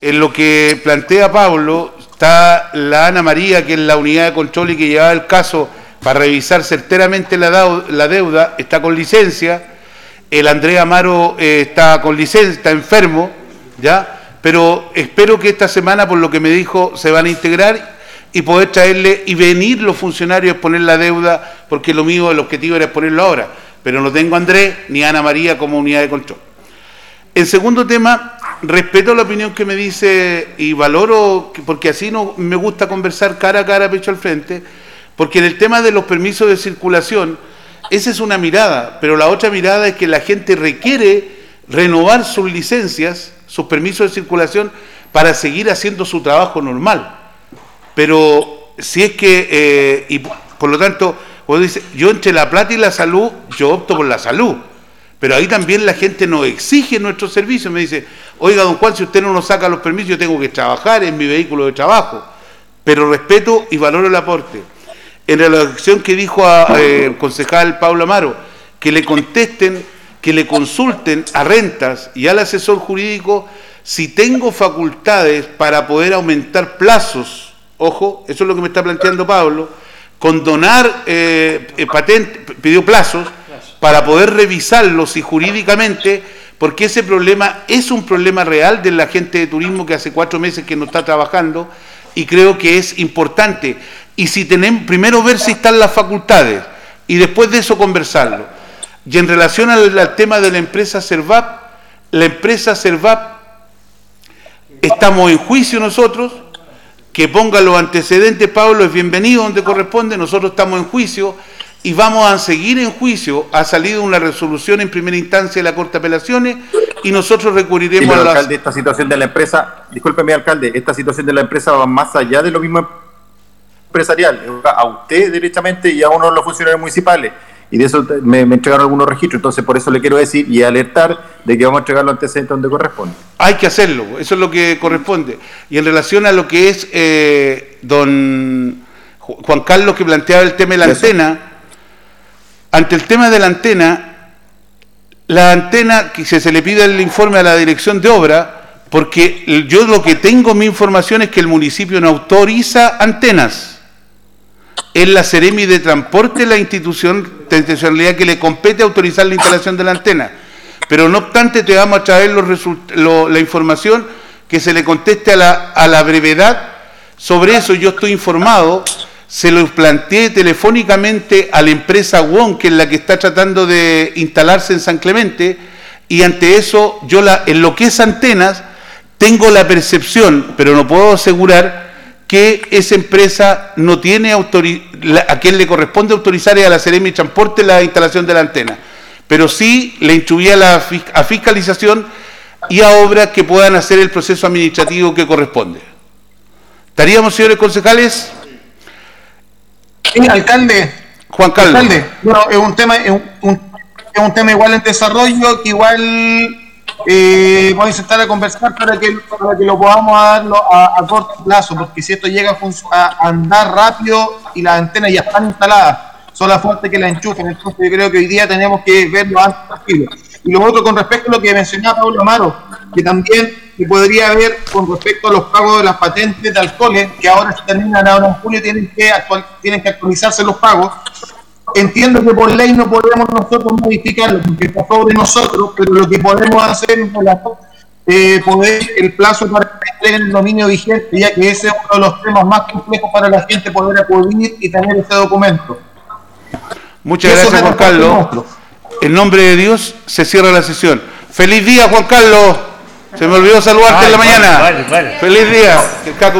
En lo que plantea Pablo, está la Ana María, que es la unidad de control y que llevaba el caso para revisar certeramente la deuda, está con licencia. El Andrés Amaro está con licencia, está enfermo, ¿ya? Pero espero que esta semana, por lo que me dijo, se van a integrar y poder traerle y venir los funcionarios a exponer la deuda, porque lo mío, el objetivo era exponerlo ahora. Pero no tengo a Andrés ni a Ana María como unidad de control. En segundo tema, respeto la opinión que me dice y valoro, porque así no me gusta conversar cara a cara, pecho al frente, porque en el tema de los permisos de circulación, esa es una mirada, pero la otra mirada es que la gente requiere renovar sus licencias, sus permisos de circulación, para seguir haciendo su trabajo normal. Pero si es que, y por lo tanto, cuando dice, yo entre la plata y la salud, yo opto por la salud. Pero ahí también la gente nos exige nuestro servicio. Me dice, oiga, don Juan, si usted no nos saca los permisos, yo tengo que trabajar en mi vehículo de trabajo. Pero respeto y valoro el aporte. En relación que dijo el concejal Pablo Amaro, que le contesten, que le consulten a Rentas y al asesor jurídico si tengo facultades para poder aumentar plazos. Ojo, eso es lo que me está planteando Pablo. Condonar patente, pidió plazos para poder revisarlos y jurídicamente, porque ese problema es un problema real de la gente de turismo que hace 4 meses que no está trabajando, y creo que es importante. Y si tenemos, primero ver si están las facultades y después de eso conversarlo. Y en relación al tema de la empresa Servap, estamos en juicio nosotros. Que ponga los antecedentes, Pablo, es bienvenido donde corresponde. Nosotros estamos en juicio y vamos a seguir en juicio. Ha salido una resolución en primera instancia de la Corte de Apelaciones y nosotros recurriremos a la... Alcalde, esta situación de la empresa, discúlpeme, alcalde, esta situación de la empresa va más allá de lo mismo empresarial, a usted directamente y a uno de los funcionarios municipales. Y de eso me entregaron algunos registros, entonces por eso le quiero decir y alertar de que vamos a entregar los antecedentes donde corresponde. Hay que hacerlo, eso es lo que corresponde. Y en relación a lo que es don Juan Carlos, que planteaba el tema de la antena, ante el tema de la antena que se le pide el informe a la dirección de obra, porque yo lo que tengo, mi información es que el municipio no autoriza antenas. Es la Seremi de Transporte, la institución de intencionalidad que le compete autorizar la instalación de la antena. Pero no obstante, te vamos a traer la información que se le conteste a la brevedad. Sobre eso yo estoy informado, se lo planteé telefónicamente a la empresa WON, que es la que está tratando de instalarse en San Clemente, y ante eso, yo en lo que es antenas, tengo la percepción, pero no puedo asegurar, que esa empresa no tiene a quien le corresponde autorizar a la Seremi Transporte la instalación de la antena, pero sí le instruía a fiscalización y a obras que puedan hacer el proceso administrativo que corresponde. ¿Estaríamos, señores concejales? Sí, alcalde. Juan Carlos. Alcalde, bueno, es un tema igual en desarrollo, que igual vamos a intentar a conversar para que lo podamos dar a corto plazo, porque si esto llega a andar rápido y las antenas ya están instaladas, solo falta que la enchufen, entonces yo creo que hoy día tenemos que verlo antes posible. Y lo otro con respecto a lo que mencionaba Pablo Amaro, que también se podría ver con respecto a los pagos de las patentes de alcoholes, que ahora se terminan ahora en julio, tienen que actualizarse los pagos. Entiendo que por ley no podemos nosotros modificarlo, porque está sobre nosotros, pero lo que podemos hacer es poder el plazo para que entreguen el dominio vigente, ya que ese es uno de los temas más complejos para la gente poder acudir y tener ese documento. Muchas gracias, Juan Carlos. En nombre de Dios se cierra la sesión. ¡Feliz día, Juan Carlos! Se me olvidó saludarte en la mañana. Feliz día.